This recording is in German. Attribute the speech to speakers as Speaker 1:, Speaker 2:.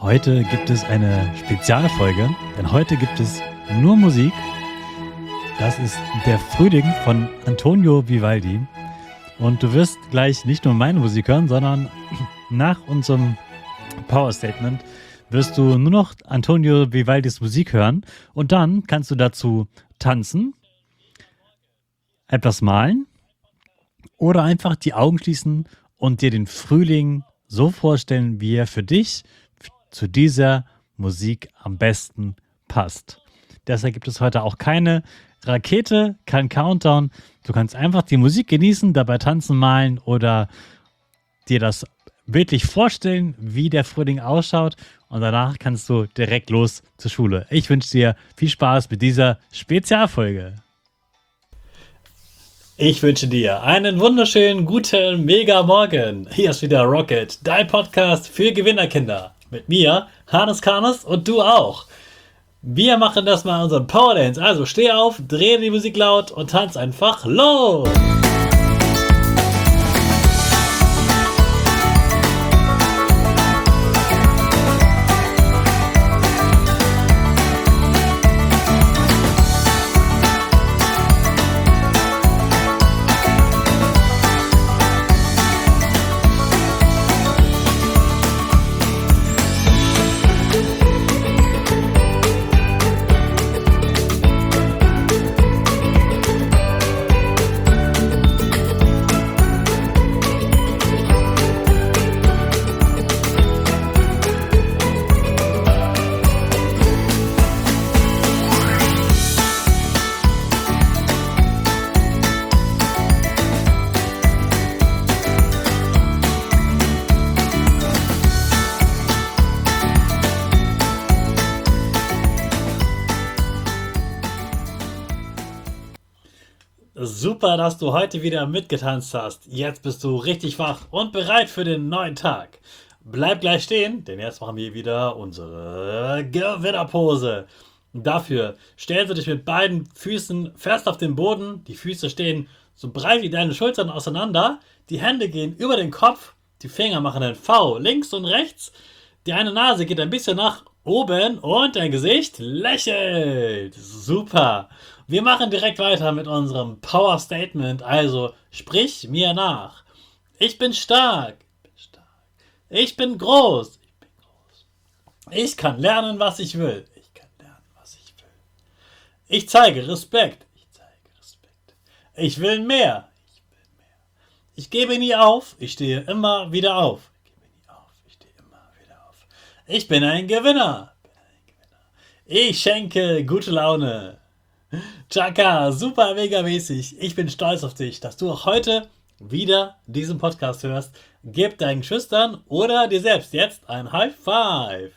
Speaker 1: Heute gibt es eine Spezialfolge, denn heute gibt es nur Musik. Das ist der Frühling von Antonio Vivaldi. Und du wirst gleich nicht nur meine Musik hören, sondern nach unserem Power Statement wirst du nur noch Antonio Vivaldis Musik hören. Und dann kannst du dazu tanzen, etwas malen oder einfach die Augen schließen und dir den Frühling so vorstellen, wie er für dich zu dieser Musik am besten passt. Deshalb gibt es heute auch keine Rakete, kein Countdown. Du kannst einfach die Musik genießen, dabei tanzen, malen oder dir das bildlich vorstellen, wie der Frühling ausschaut, und danach kannst du direkt los zur Schule. Ich wünsche dir viel Spaß mit dieser Spezialfolge. Ich wünsche dir einen wunderschönen, guten, mega Morgen. Hier ist wieder Rocket, dein Podcast für Gewinnerkinder. Mit mir, Hannes Karnes, und du auch. Wir machen das mal unseren Power Dance. Also steh auf, dreh die Musik laut und tanz einfach los. Super, dass du heute wieder mitgetanzt hast. Jetzt bist du richtig wach und bereit für den neuen Tag. Bleib gleich stehen, denn jetzt machen wir wieder unsere Gewinnerpose. Dafür stellst du dich mit beiden Füßen fest auf den Boden. Die Füße stehen so breit wie deine Schultern auseinander. Die Hände gehen über den Kopf. Die Finger machen ein V links und rechts. Die eine Nase geht ein bisschen nach oben und dein Gesicht lächelt. Super. Wir machen direkt weiter mit unserem Power Statement. Also sprich mir nach. Ich bin stark. Ich bin groß. Ich kann lernen, was ich will. Ich zeige Respekt. Ich will mehr. Ich gebe nie auf. Ich stehe immer wieder auf. Ich bin ein Gewinner. Ich schenke gute Laune. Chaka, super mega mäßig. Ich bin stolz auf dich, dass du auch heute wieder diesen Podcast hörst. Gib deinen Geschwistern oder dir selbst jetzt ein High Five.